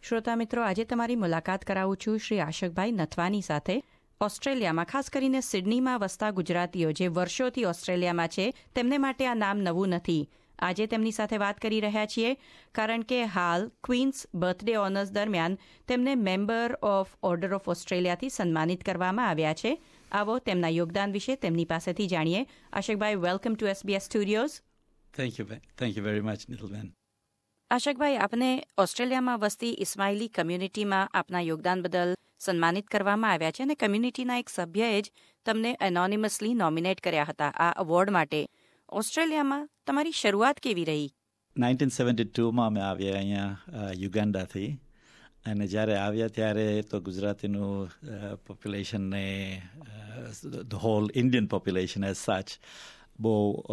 શ્રોતા મિત્રો, આજે તમારી મુલાકાત કરાવું છું શ્રી આશકભાઈ નથવાની સાથે. ઓસ્ટ્રેલિયામાં, ખાસ કરીને સિડનીમાં વસતા ગુજરાતીઓ જે વર્ષોથી ઓસ્ટ્રેલિયામાં છે, તેમને માટે આ નામ નવું નથી. આજે તેમની સાથે વાત કરી રહ્યા છીએ કારણ કે હાલ ક્વીન્સ બર્થડે ઓનર્સ દરમિયાન તેમને મેમ્બર ઓફ ઓર્ડર ઓફ ઓસ્ટ્રેલિયાથી સન્માનિત કરવામાં આવ્યા છે. આવો તેમના યોગદાન વિશે તેમની પાસેથી જાણીએ. આશકભાઈ, welcome to SBS studios. Thank you very much, Nidalben. આશકભાઈ, આપને ઓસ્ટ્રેલિયામાં વસતી ઇસ્માઇલી કમ્યુનિટીમાં આપના યોગદાન બદલ સન્માનિત કરવામાં આવ્યા છે અને કમ્યુનિટીના એક સભ્યએ જ તમને એનોનિમસલી નોમિનેટ કર્યા હતા આ એવોર્ડ માટે. ઓસ્ટ્રેલિયામાં તમારી શરૂઆત કેવી રહી? 1972માં અમે આવ્યા અહીંયા યુગાન્ડાથી, અને જ્યારે આવ્યા ત્યારે તો ગુજરાતીનું પોપ્યુલેશનને the whole Indian population as such બહુ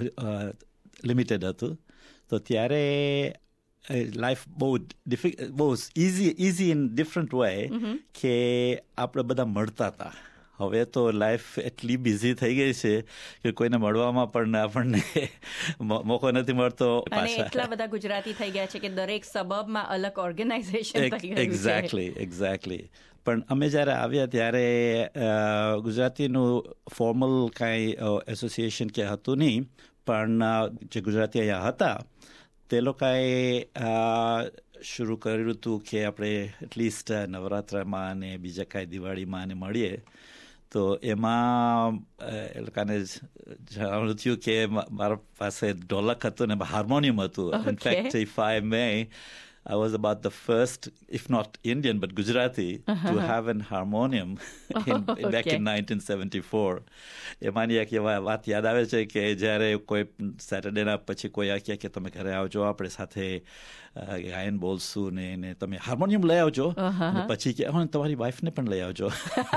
લિમિટેડ હતું. તો ત્યારે લાઈફ બહુ ઇઝી ઇન ડિફરન્ટ વે કે આપણે બધા મળતા હતા. હવે તો લાઈફ એટલી બિઝી થઈ ગઈ છે કે કોઈને મળવામાં પણ આપણને મોકો નથી મળતો. અને એટલા બધા ગુજરાતી થઈ ગયા છે કે દરેક સબબમાં અલગ ઓર્ગેનાઇઝેશન થઈ ગયું છે. એક્ઝેક્ટલી. પણ અમે જ્યારે આવ્યા ત્યારે ગુજરાતીનું ફોર્મલ કાંઈ એસોસિએશન કે હતું નહીં, પણ જે ગુજરાતી અહીંયા હતા તે લોકોએ શરૂ કર્યું હતું કે આપણે એટલીસ્ટ નવરાત્રમાં અને બીજા કાંઈ દિવાળીમાં અને મળીએ. તો એમાં એ લોકોને જાણવું થયું કે મારા પાસે ઢોલક હતું ને હાર્મોનિયમ હતું. In fact if I may, I was about the first, if not Indian, but Gujarati to have an harmonium back in 1974. એમાંની એક વાત યાદ આવે છે કે જ્યારે કોઈ સેટરડેના પછી કોઈ કહે કે તમે ઘરે આવજો, આપણે સાથે ગાયન બોલશું ને તમે હાર્મોનિયમ લઈ આવજો, પછી કે તમારી વાઈફને પણ લઈ આવજો.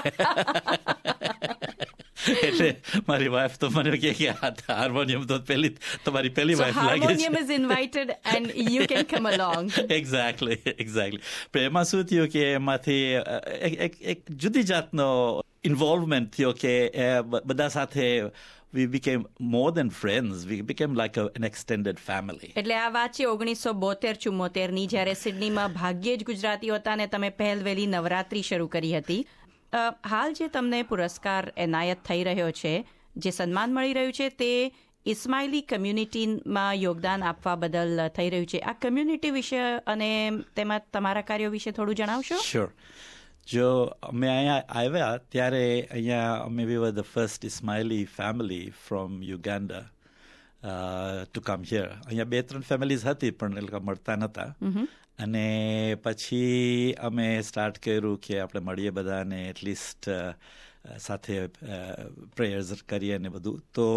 એટલે મારી વાઈફ તો મને કે હાર્મોનિયમ તો તમારી પહેલી વાઈફ લાગે છે. Harmonium is invited and you can come along. Exactly. પણ એમાં શું થયું કે એમાંથી એક જુદી જાતનો ઇન્વોલ્વમેન્ટ થયો કે બધા સાથે we became more than friends. We became like an extended family. એટલે આ વાત છે 1972-74ની, જ્યારે સિડનીમાં ભાગ્યે જ ગુજરાતીઓ હતા અને તમે પહેલવેલી નવરાત્રી શરૂ કરી હતી. હાલ જે તમને પુરસ્કાર એનાયત થઈ રહ્યો છે, જે સન્માન મળી રહ્યું છે, તે ઇસ્માઇલી કમ્યુનિટીમાં યોગદાન આપવા બદલ થઈ રહ્યું છે. આ કમ્યુનિટી વિશે અને તેમાં તમારા કાર્યો વિશે થોડું જણાવશો? શ્યોર. જો અમે અહીંયા આવ્યા ત્યારે અહીંયા અમે we were the first Ismaili family from Uganda to come here. અહીંયા 2-3 ફેમિલીઝ હતી પણ એ લોકો મળતા નહોતા. અને પછી અમે સ્ટાર્ટ કર્યું કે આપણે મળીએ બધાને એટલીસ્ટ સાથે પ્રેયર્સ કરીએ ને બધું. તો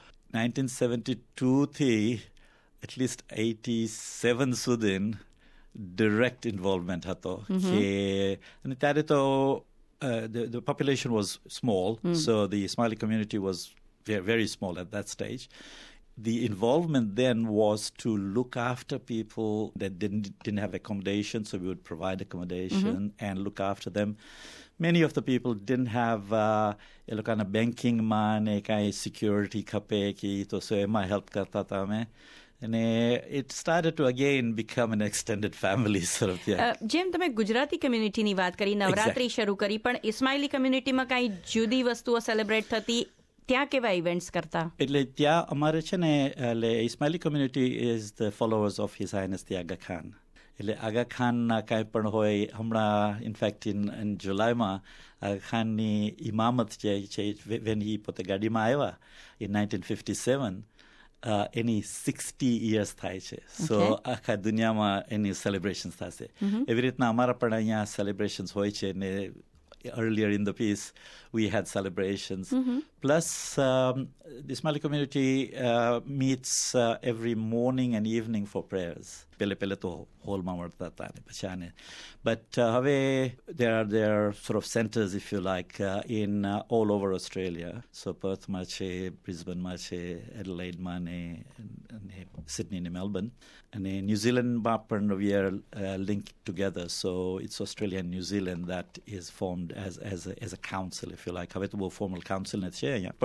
1972થી એટલીસ્ટ 87 સુધી ડિરેક્ટ ઇન્વોલ્વમેન્ટ હતો. કે અને ત્યારે તો the population was small, so the Ismaili community was very small at that stage. The involvement then was to look after people that didn't have accommodation, so we would provide accommodation and look after them. Many of the people didn't have kind of banking money, kind of security kape ki, to so ema help karta tha main. And it started to again become an extended family sort of thing. જેમ તમે ગુજરાતી કમ્યુનિટીની વાત કરી, નવરાત્રી શરૂ કરી, પણ ઇસ્માઇલી કમ્યુનિટીમાં કાંઈ જુદી વસ્તુઓ સેલિબ્રેટ થતી, ત્યાં કેવા ઇવેન્ટ્સ કરતા? એટલે ત્યાં અમારે છે ને, એટલે Ismaili community is the followers of his highness the Aga Khan. એટલે આગા ખાનના કાંઈ પણ હોય, હમણાં ઇનફેક્ટ ઇન જુલાઈમાં આગા ખાનની ઇમામત જે છે, વેન હી પોતે ગાડીમાં આવ્યા ઇન 1957, એની 60 years થાય છે. સો આખા દુનિયામાં એની સેલિબ્રેશન્સ થશે. એવી રીતના અમારા પણ અહીંયા સેલિબ્રેશન્સ હોય છે ને. Earlier in the piece, we had celebrations. Plus, the Ismaili community meets every morning and evening for prayers. Pele to hallમાં મળતા હતા ને પછી આને. But there are sort of centers, if you like, in all over Australia. So Perthમાં છે, Brisbaneમાં છે, Adelaideમાં ને Sydney ને Melbourne. And in New Zealandમાં પણ we are linked together. So it's Australia and New Zealand that is formed as a council, if you like. હવે તો બહુ formal council નથી છે અહીંયા. પણ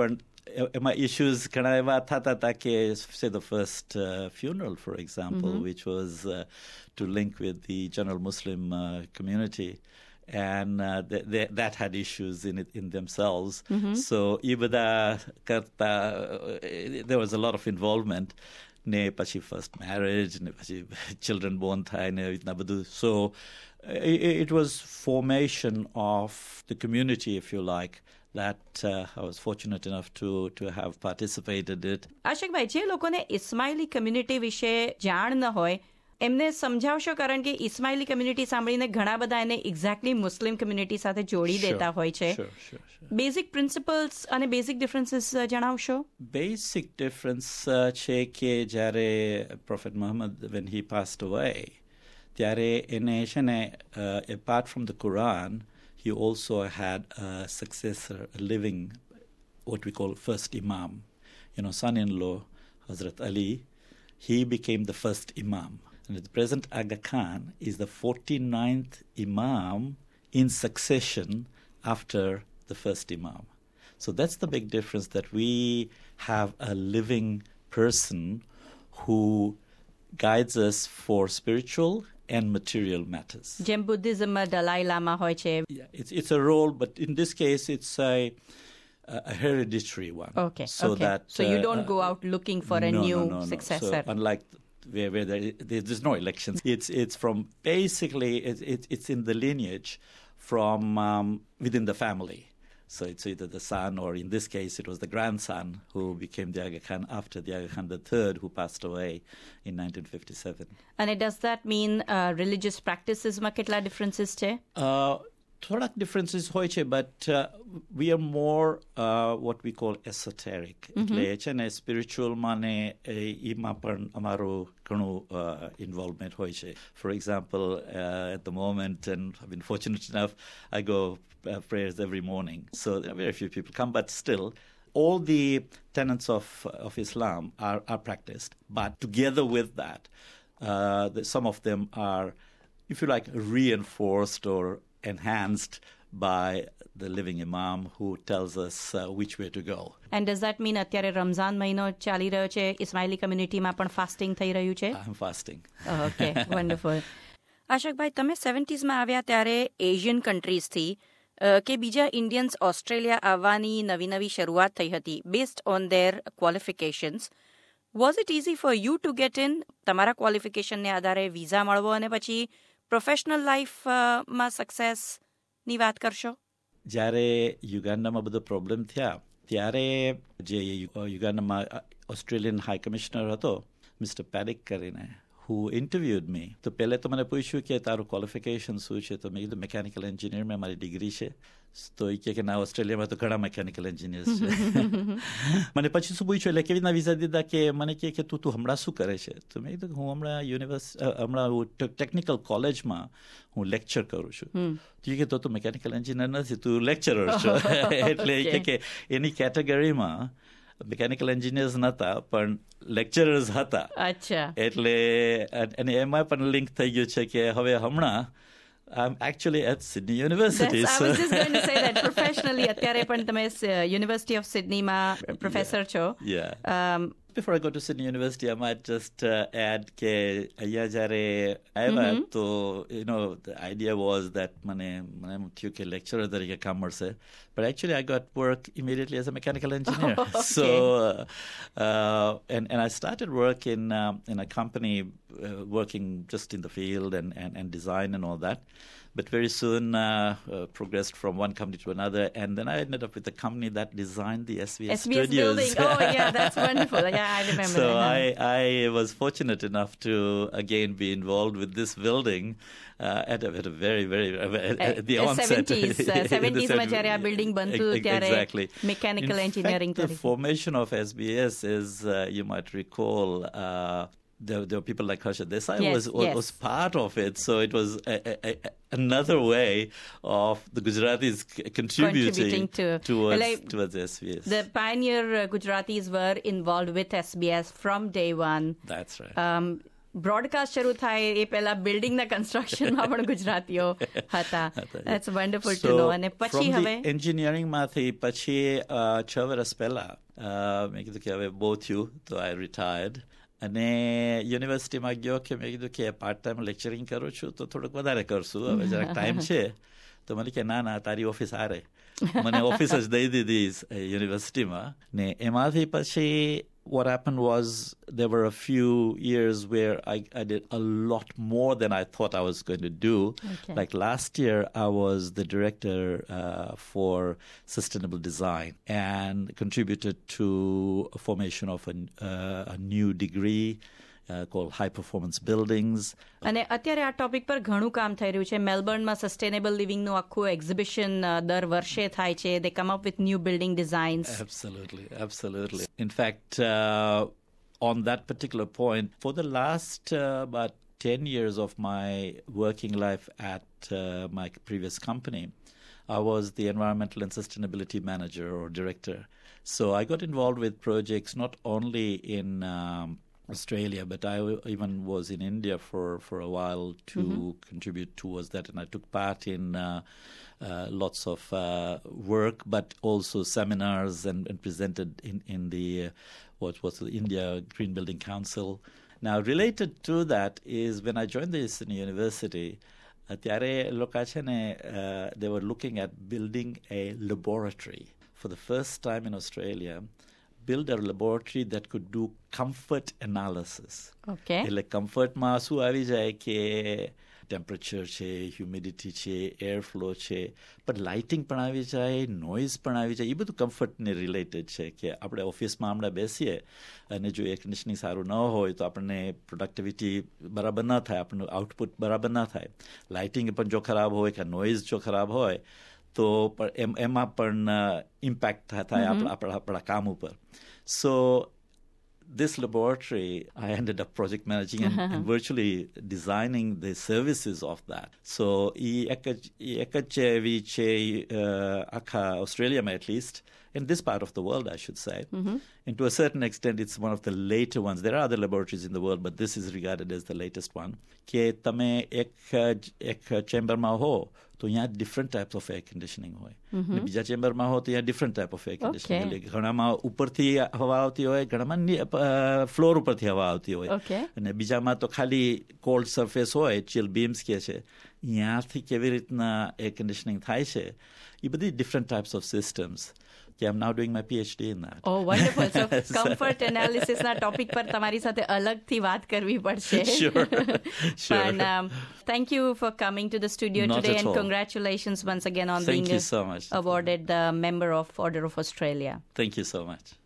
my issues ઘણા એવા થતા હતા કે say the first funeral, for example, which was to link with the general Muslim community. And that had issues in themselves. So ibada karta, there was a lot of involvement. Ne pachi first marriage, ne pachi children born thai, ne itna badu. So it was formation of the community, if you like, that I was fortunate enough to have participated in it. આશિક ભાઈ, જે લોકોને Ismaili community વિશે જાણ ન હોય એમને સમજાવશો, કારણ કે ઇસ્માઇલી કમ્યુનિટી સાંભળીને ઘણા બધા એને એક્ઝેક્ટલી મુસ્લિમ કમ્યુનિટી સાથે જોડી દેતા હોય છે. બેઝિક પ્રિન્સિપલ્સ અને બેઝિક ડિફરન્સીસ જણાવશો. બેઝિક ડિફરન્સ છે કે જ્યારે prophet Muhammad when he passed away, ત્યારે એને છે ને apart from the Quran, he also had a successor, a living, what we call first imam. Son-in-law, Hazrat Ali, he became the first imam. And the present Aga Khan is the 49th imam in succession after the first imam. So that's the big difference, that we have a living person who guides us for spiritual and material matters. જેમ બુદ્ધિઝમમાં દલાઈ લામા હોય છે. Yeah, it's a role, but in this case it's a hereditary one. Okay. That, so you don't go out looking for a new successor. So unlike where there's no elections, it's from basically it's in the lineage from within the family. So it's either the son, or in this case it was the grandson who became the Aga Khan after the Aga Khan III, who passed away in 1957. And does that mean religious practices ma ketla differences છે? થોડાક differences હોય છે, but we are more what we call esoteric. એટલે છે ને spiritual માને એમાં પણ અમારો ઘણું involvement હોય છે. For example, at the moment, and I've been fortunate enough, I go prayers every morning. So there are very few people come, but still, all the tenets of Islam are practiced. But together with that, some of them are, if you like, reinforced or enhanced by the living imam who tells us which way to go. And does that mean અત્યારે રમઝાન મહિનો ચાલી રહ્યો છે, ઇસ્માઇલી કમ્યુનિટીમાં પણ fasting થઈ રહ્યું છે? I'm fasting. Okay, wonderful. આશિક ભાઈ, તમે 70s માં આવ્યા ત્યારે એશિયન કન્ટ્રીઝથી કે બીજા ઇન્ડિયન્સ ઓસ્ટ્રેલિયા આવવાની નવી શરૂઆત થઈ હતી based on their qualifications. Was it easy for you to get in? તમારા ક્વોલિફિકેશનને આધારે વિઝા મળવો અને પછી પ્રોફેશનલ લાઈફમાં સક્સેસની વાત કરશો? જ્યારે યુગાન્ડામાં બધો પ્રોબ્લેમ થયા ત્યારે જે યુગાન્ડામાં ઓસ્ટ્રેલિયન હાઈ કમિશનર હતો મિસ્ટર પેડિક કરીને, who interviewed me, તો પહેલે તો મને પૂછ્યું કે તારું ક્વોલિફિકેશન શું છે? તો મેં કીધું મેકેનિકલ એન્જિનિયરમાં મારી ડિગ્રી છે. તો એ કે ના, ઓસ્ટ્રેલિયામાં તો ઘણા મેકેનિકલ એન્જિનિયર્સ છે. મને પછી શું પૂછ્યું, એટલે કેવી રીતના વિઝા દીધા, કે મને કે તું હમણાં શું કરે છે? તો મેં કીધું હું હમણાં ટેકનિકલ કોલેજમાં હું લેક્ચર કરું છું. તો એ કે તો તું મેકેનિકલ એન્જિનિયર નથી, તું લેક્ચરર છો. એટલે એ કે એની કેટેગરીમાં મેકેનિકલ એન્જિનિયર્સ નહોતા પણ લેક્ચરર્સ હતા. અચ્છા. એટલે અને એમાં પણ લિંક થઈ ગયું છે કે હવે હમણાં I'm actually at Sydney University. I was just going to say that professionally અત્યારે પણ તમે University of Sydney માં professor છો. Yeah. Before I go to Sydney University, I might just add કે અહીંયા જ્યારે આવ્યા તો the idea was that મને થયું કે lecturer તરીકે કામ મળશે. But actually I got work immediately as a mechanical engineer. Okay. So and I started work in a company working just in the field and design and all that. But very soon progressed from one company to another, and then I ended up with a company that designed the SBS studios. Building. Oh, yeah, that's wonderful. Yeah, I remember so that. I was fortunate enough to again be involved with this building at a very, very at the onset. 70s માં જ્યારે આ building બનતું ત્યારે exactly. mechanical engineering. In fact, the formation of SBS is, you might recall, there were people like Harsha Desai was part of it. So it was another way of the Gujaratis contributing towards SBS. The pioneer Gujaratis were involved with SBS from day one. That's right. Broadcast શરૂ થાય એ પહેલા બિલ્ડિંગના કન્સ્ટ્રક્શનમાં પણ ગુજરાતીઓ હતા. That's wonderful to know. અને પછી હવે એન્જિનિયરિંગમાંથી પછી 6 વર્ષ પહેલા મેં કીધું કે હવે બહુ થયું તો આઈ રિટાયર્ડ અને યુનિવર્સિટીમાં ગયો કે મેં કીધું કે પાર્ટ ટાઈમ લેક્ચરિંગ કરું છું તો થોડુંક વધારે કરશું હવે જરાક ટાઈમ છે તો મને કે ના તારી ઓફિસ આરે મને ઓફિસ જ દઈ દીધી યુનિવર્સિટીમાં ને એમાંથી પછી what happened was there were a few years where I did a lot more than I thought I was going to do. Okay. Like last year, I was the director for sustainable design and contributed to a formation of a new degree called high performance buildings. અને અત્યારે આ topic પર ઘણું કામ થઈ રહ્યું છે મેલબર્નમાં sustainable લિવિંગનું આખું એક્ઝિબિશન દર વર્ષે થાય છે they come up with new building designs. Absolutely. In fact, on that particular point, for the last about 10 years of my working life at my previous company, I was the environmental and sustainability manager or director. So I got involved with projects not only in Australia, but I even was in India for a while to contribute towards that, and I took part in lots of work, but also seminars and presented in the what was the India Green Building Council. Now, related to that is when I joined the Eastern University, ત્યારે લોકો છે ને they were looking at building a laboratory for the first time in Australia. Build a laboratory that could do comfort analysis. Okay. એટલે comfortમાં શું આવી જાય કે temperature છે હ્યુમિડિટી છે એર ફ્લો છે પણ લાઇટિંગ પણ આવી જાય નોઇઝ પણ આવી જાય એ બધું કમ્ફર્ટને રિલેટેડ છે કે આપણે ઓફિસમાં હમણાં બેસીએ અને જો એર કન્ડિશનિંગ સારું ન હોય તો આપણને પ્રોડક્ટિવિટી બરાબર ન થાય આપણનું આઉટપુટ બરાબર ન થાય લાઇટિંગ પણ જો ખરાબ હોય કે નોઇઝ જો ખરાબ હોય તો એમાં પણ ઇમ્પેક્ટ થાય આપણા કામ ઉપર સો this laboratory, I ended up project managing and virtually designing the services of that. So, Australia, at least, in this part of the world, I should say. And to a certain extent, it's one of the later ones. There are other laboratories in the world, but this is regarded as the latest one. Ke tame ek chamber ma ho, તો અહીંયા different types of air conditioning હોય અને બીજા ચેમ્બરમાં હોય તો અહીંયા different type of air conditioning એટલે ઘણામાં ઉપરથી હવા આવતી હોય ઘણામાં ફ્લોર ઉપરથી હવા આવતી હોય અને બીજામાં તો ખાલી કોલ્ડ સરફેસ હોય ચિલ બીમ્સ કે છે અહીંયાથી કેવી રીતના એર કન્ડિશનિંગ થાય છે એ બધી different types of systems I'm now doing my PhD in that. Oh, wonderful. So, comfort analysis na topic par tamari sathe alag thi baat karvi padse. Sure. And thank you for coming to the studio today and congratulations once again on being so much. awarded the Member of Order of Australia. Thank you so much.